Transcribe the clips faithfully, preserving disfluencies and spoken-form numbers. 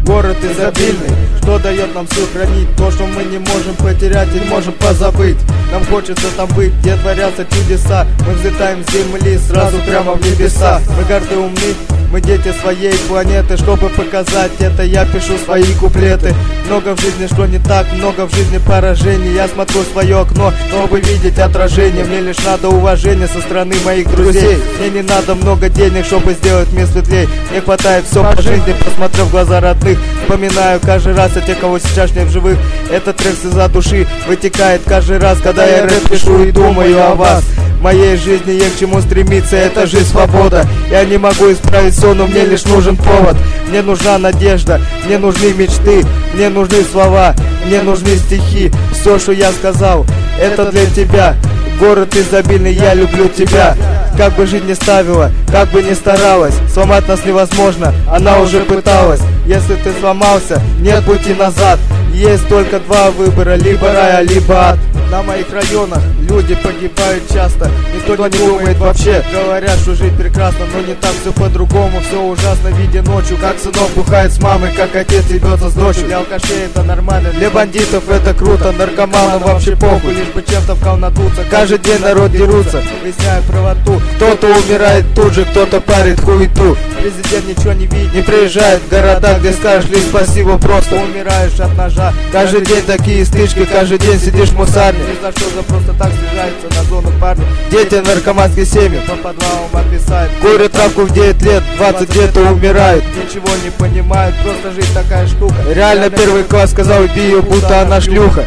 город изобильный, что дает нам сил хранить то, что мы не можем потерять и не можем позабыть. Нам хочется там быть, где творятся чудеса. Мы взлетаем с земли сразу прямо в небеса. Мы горды, умны, мы дети своей планеты. Чтобы показать это, я пишу свои куплеты. Много в жизни, что не так, много в жизни поражений. Я смотрю в свое окно, чтобы видеть отражение. Мне лишь надо уважение со стороны моих друзей. Мне не надо много денег, чтобы сделать мир светлей. Мне хватает все по жизни, посмотрев в глаза родных. Вспоминаю каждый раз о тех, кого сейчас нет в живых. Этот трек слеза души вытекает каждый раз, когда я рэп пишу и думаю о вас. В моей жизни есть к чему стремиться, это жизнь, свобода. Я не могу исправить все, но мне лишь нужен повод. Мне нужна надежда, мне нужны мечты, мне нужны слова, мне нужны стихи. Все, что я сказал, это для тебя. Город изобильный, я люблю тебя. Как бы жизнь не ставила, как бы не старалась, сломать нас невозможно, она уже пыталась. Если ты сломался, нет пути назад. Есть только два выбора, либо рай, либо ад. На моих районах люди погибают часто. Никто не думает вообще, говорят, что жить прекрасно, но не так, все по-другому. Все ужасно, видя ночью, как сынок бухает с мамой, как отец ебется с дочерью. Для алкашей это нормально, для бандитов это круто, наркоманам вообще похуй, лишь бы чем-то в кал надуться. Каждый день народ дерутся, выясняя правоту. Кто-то умирает тут же, кто-то парит хуету. Президент ничего не видит, не приезжает в города, где скажешь лишь спасибо, просто умираешь от ножа. Каждый день такие стычки, каждый день сидишь в мусарне. Ни за что, за просто так съезжаются на зону парни. Дети наркоманские семьи по подвалам отписают. Курят травку в девять лет, двадцать где-то умирают. Ничего не понимают, просто жизнь такая штука. Реально первый класс сказал, убей ее, будто она шлюха.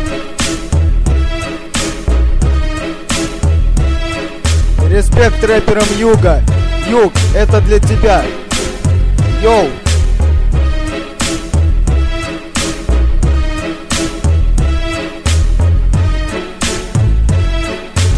Респект рэперам Юга. Юг, это для тебя. Йоу.